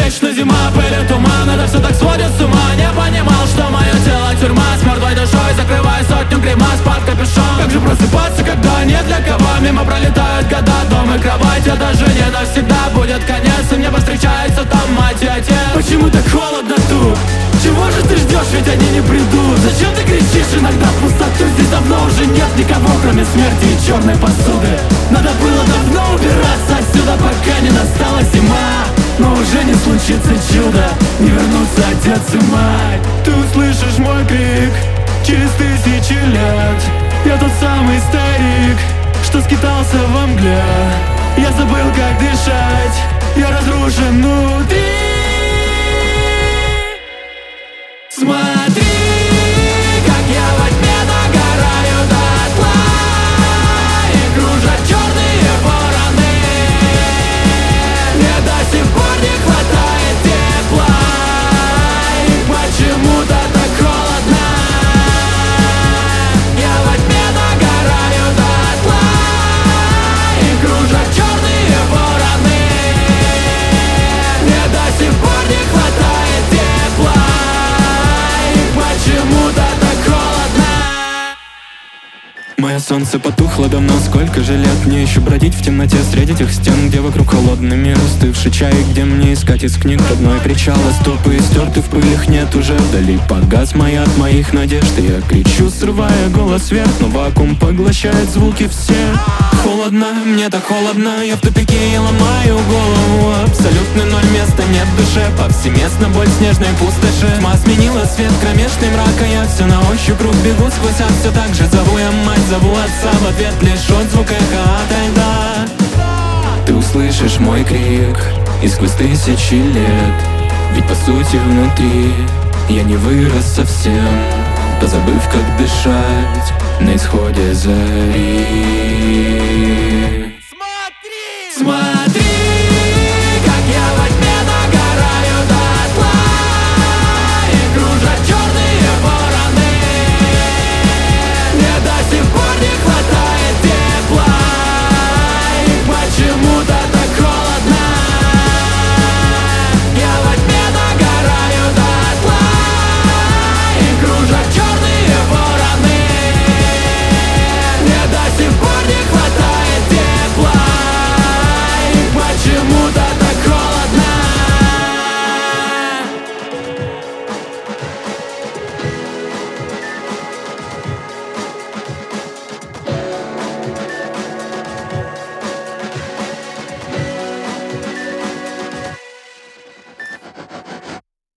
Вечно зима, пыль и туман, это все так сводит с ума. Не понимал, что мое тело тюрьма, с мертвой душой закрывая сотню гримас под капюшон. Как же просыпаться, когда нет для кого? Мимо пролетают года, дом и кровать, это же не навсегда. Будет конец, и мне повстречается там мать и отец. Почему так холодно тут? Чего же ты ждешь, ведь они не придут? Зачем ты кричишь иногда в пустоту? Здесь давно уже нет никого, кроме смерти и черной посуды. Надо было давно убираться отсюда, пока не настала зима. Но уже не случится чудо, не вернутся отец и мать. Ты услышишь мой крик через тысячи лет. Я тот самый старик, что скитался во мгле. Я забыл, как дышать, я разрушен внутри. Смотри, как я во тьме догораю дотла, и кружат черные вороны. Мне до сих пор не хватает тепла, и почему-то так холодно. Я во тьме догораю дотла, и кружат черные вороны. Мне до сих пор не хватает тепла, почему-то так холодно. Мое солнце потухло давно, сколько же лет мне еще бродить в темноте среди тех стен, где вокруг холодный мир, остывший чай, где мне искать из книг родной причал. А стопы стерты в пылях, нет уже вдали, погас моя от моих надежд. И я кричу, срывая голос вверх, но вакуум поглощает звуки все. Холодно, мне так холодно, я в тупике, я ломаю голову. Абсолютный ноль, места нет в душе, повсеместно боль снежной пустоши. Тьма сменила свет, кромешный мрак, а я все на ощупь круг бегу сквозь, а все так же зову я мать, зову отца, в ответ лишь отзвук эха ото льда. Ты услышишь мой крик и сквозь тысячи лет, ведь по сути внутри я не вырос совсем, позабыв, как дышать на исходе зари. Смотри!